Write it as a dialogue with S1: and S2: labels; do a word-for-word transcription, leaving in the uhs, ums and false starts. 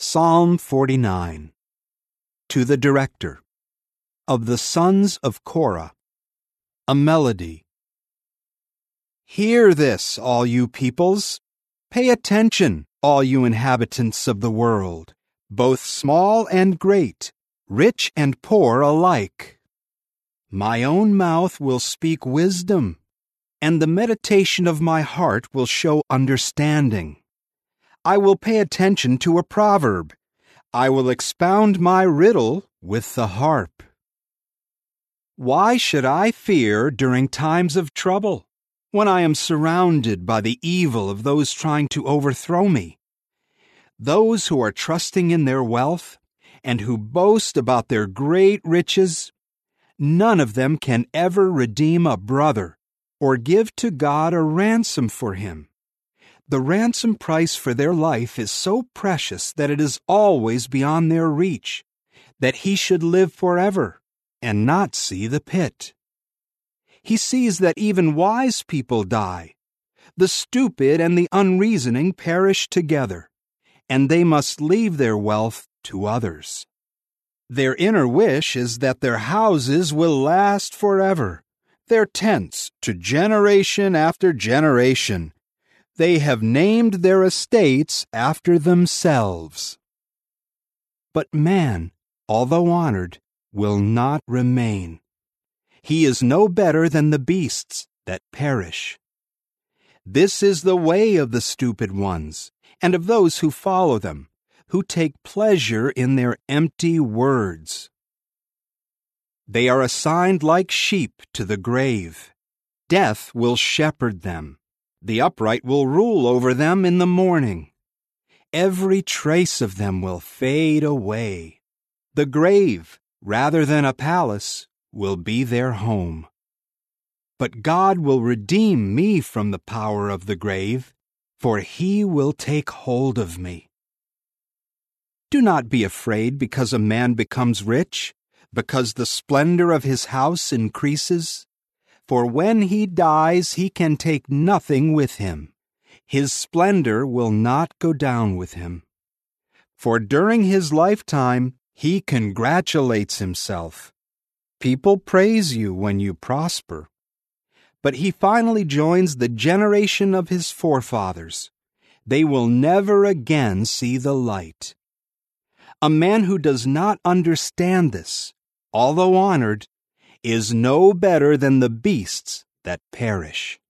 S1: Psalm forty-nine. To the Director. Of the Sons of Korah. A Melody. Hear this, all you peoples. Pay attention, all you inhabitants of the world, both small and great, rich and poor alike. My own mouth will speak wisdom, and the meditation of my heart will show understanding. I will pay attention to a proverb. I will expound my riddle with the harp. Why should I fear during times of trouble, when I am surrounded by the evil of those trying to overthrow me? Those who are trusting in their wealth and who boast about their great riches, none of them can ever redeem a brother or give to God a ransom for him. The ransom price for their life is so precious that it is always beyond their reach, that he should live forever and not see the pit. He sees that even wise people die. The stupid and the unreasoning perish together, and they must leave their wealth to others. Their inner wish is that their houses will last forever, their tents to generation after generation. They have named their estates after themselves. But man, although honored, will not remain. He is no better than the beasts that perish. This is the way of the stupid ones, and of those who follow them, who take pleasure in their empty words. They are assigned like sheep to the grave. Death will shepherd them. The upright will rule over them in the morning. Every trace of them will fade away. The grave, rather than a palace, will be their home. But God will redeem me from the power of the grave, for he will take hold of me. Do not be afraid because a man becomes rich, because the splendor of his house increases. For when he dies, he can take nothing with him. His splendor will not go down with him. For during his lifetime, he congratulates himself. People praise you when you prosper. But he finally joins the generation of his forefathers. They will never again see the light. A man who does not understand this, although honored, is no better than the beasts that perish.